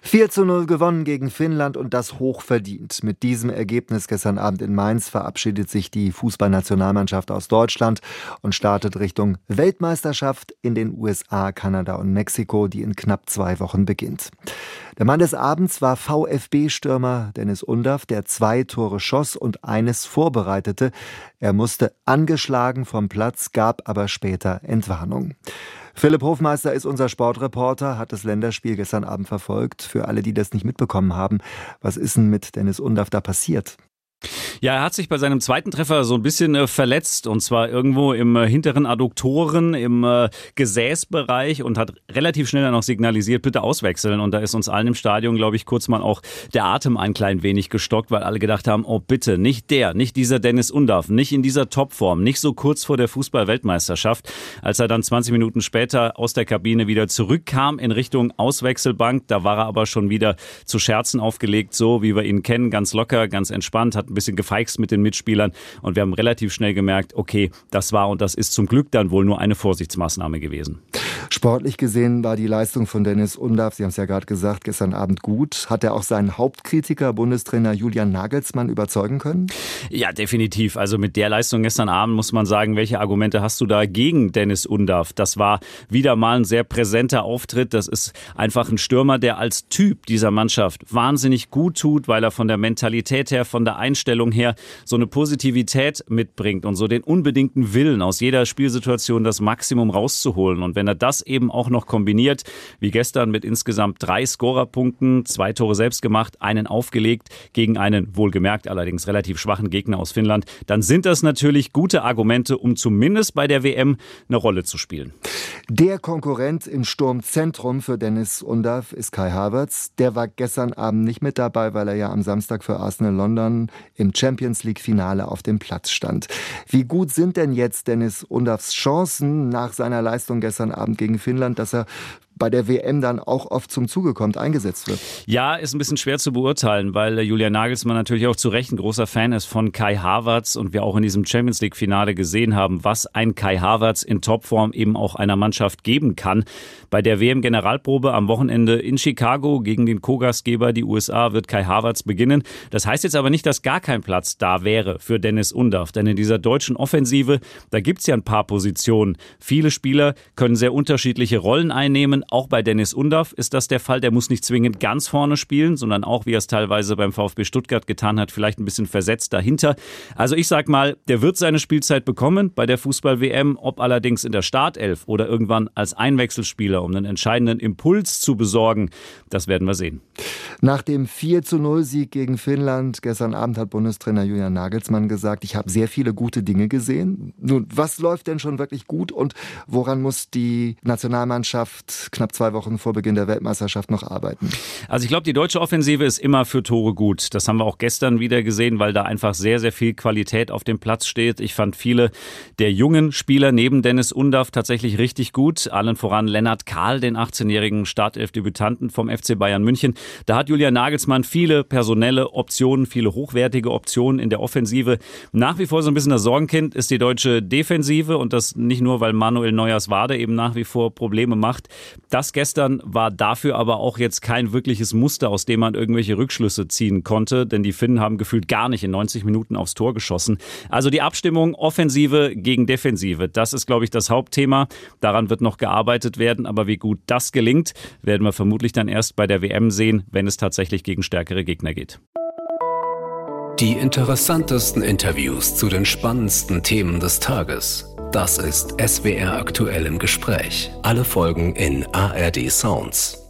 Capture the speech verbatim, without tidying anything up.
vier zu null gewonnen gegen Finnland und das hochverdient. Mit diesem Ergebnis gestern Abend in Mainz verabschiedet sich die Fußballnationalmannschaft aus Deutschland und startet Richtung Weltmeisterschaft in den U S A, Kanada und Mexiko, die in knapp zwei Wochen beginnt. Der Mann des Abends war VfB-Stürmer Dennis Undaff, der zwei Tore schoss und eines vorbereitete. Er musste angeschlagen vom Platz, gab aber später Entwarnung. Philipp Hofmeister ist unser Sportreporter, hat das Länderspiel gestern Abend verfolgt. Für alle, die das nicht mitbekommen haben, was ist denn mit Dennis Undaff da passiert? Ja, er hat sich bei seinem zweiten Treffer so ein bisschen äh, verletzt, und zwar irgendwo im äh, hinteren Adduktoren, im äh, Gesäßbereich, und hat relativ schnell dann auch signalisiert, bitte auswechseln. Und da ist uns allen im Stadion, glaube ich, kurz mal auch der Atem ein klein wenig gestockt, weil alle gedacht haben, oh bitte, nicht der, nicht dieser Dennis Undaff, nicht in dieser Topform, nicht so kurz vor der Fußball-Weltmeisterschaft. Als er dann zwanzig Minuten später aus der Kabine wieder zurückkam in Richtung Auswechselbank, da war er aber schon wieder zu Scherzen aufgelegt, so wie wir ihn kennen, ganz locker, ganz entspannt, hat ein bisschen gefeixt mit den Mitspielern, und wir haben relativ schnell gemerkt, okay, das war und das ist zum Glück dann wohl nur eine Vorsichtsmaßnahme gewesen. Sportlich gesehen war die Leistung von Dennis Undaff, Sie haben es ja gerade gesagt, gestern Abend gut. Hat er auch seinen Hauptkritiker, Bundestrainer Julian Nagelsmann, überzeugen können? Ja, definitiv. Also mit der Leistung gestern Abend muss man sagen, welche Argumente hast du da gegen Dennis Undaff? Das war wieder mal ein sehr präsenter Auftritt. Das ist einfach ein Stürmer, der als Typ dieser Mannschaft wahnsinnig gut tut, weil er von der Mentalität her, von der Einstellung her so eine Positivität mitbringt und so den unbedingten Willen, aus jeder Spielsituation das Maximum rauszuholen. Und wenn er das eben auch noch kombiniert, wie gestern mit insgesamt drei Scorerpunkten, zwei Tore selbst gemacht, einen aufgelegt gegen einen wohlgemerkt allerdings relativ schwachen Gegner aus Finnland, dann sind das natürlich gute Argumente, um zumindest bei der W M eine Rolle zu spielen. Der Konkurrent im Sturmzentrum für Dennis Undaff ist Kai Havertz. Der war gestern Abend nicht mit dabei, weil er ja am Samstag für Arsenal London im Champions-League-Finale auf dem Platz stand. Wie gut sind denn jetzt Dennis Undaffs Chancen nach seiner Leistung gestern Abend gegen Finnland, dass er bei der W M dann auch oft zum Zuge kommt, eingesetzt wird? Ja, ist ein bisschen schwer zu beurteilen, weil Julian Nagelsmann natürlich auch zu Recht ein großer Fan ist von Kai Havertz und wir auch in diesem Champions-League-Finale gesehen haben, was ein Kai Havertz in Topform eben auch einer Mannschaft geben kann. Bei der W M-Generalprobe am Wochenende in Chicago gegen den Co-Gastgeber, die U S A, wird Kai Havertz beginnen. Das heißt jetzt aber nicht, dass gar kein Platz da wäre für Dennis Undaff, denn in dieser deutschen Offensive, da gibt es ja ein paar Positionen. Viele Spieler können sehr unterschiedliche Rollen einnehmen. Auch bei Dennis Undaff ist das der Fall. Der muss nicht zwingend ganz vorne spielen, sondern auch, wie er es teilweise beim VfB Stuttgart getan hat, vielleicht ein bisschen versetzt dahinter. Also ich sag mal, der wird seine Spielzeit bekommen bei der Fußball-W M, ob allerdings in der Startelf oder irgendwann als Einwechselspieler, um einen entscheidenden Impuls zu besorgen, das werden wir sehen. Nach dem vier zu null Sieg gegen Finnland gestern Abend hat Bundestrainer Julian Nagelsmann gesagt, ich habe sehr viele gute Dinge gesehen. Nun, was läuft denn schon wirklich gut und woran muss die Nationalmannschaft knapp zwei Wochen vor Beginn der Weltmeisterschaft noch arbeiten? Also ich glaube, die deutsche Offensive ist immer für Tore gut. Das haben wir auch gestern wieder gesehen, weil da einfach sehr, sehr viel Qualität auf dem Platz steht. Ich fand viele der jungen Spieler neben Dennis Undaff tatsächlich richtig gut. Allen voran Lennart Kahl, den achtzehnjährigen Startelf-Debütanten vom F C Bayern München. Da hat Julian Nagelsmann viele personelle Optionen, viele hochwertige Optionen in der Offensive. Nach wie vor so ein bisschen das Sorgenkind ist die deutsche Defensive, und das nicht nur, weil Manuel Neuers Wade eben nach wie vor Probleme macht. Das gestern war dafür aber auch jetzt kein wirkliches Muster, aus dem man irgendwelche Rückschlüsse ziehen konnte, denn die Finnen haben gefühlt gar nicht in neunzig Minuten aufs Tor geschossen. Also die Abstimmung Offensive gegen Defensive, das ist, glaube ich, das Hauptthema. Daran wird noch gearbeitet werden, aber wie gut das gelingt, werden wir vermutlich dann erst bei der W M sehen, wenn es tatsächlich gegen stärkere Gegner geht. Die interessantesten Interviews zu den spannendsten Themen des Tages. Das ist S W R aktuell im Gespräch. Alle Folgen in A R D Sounds.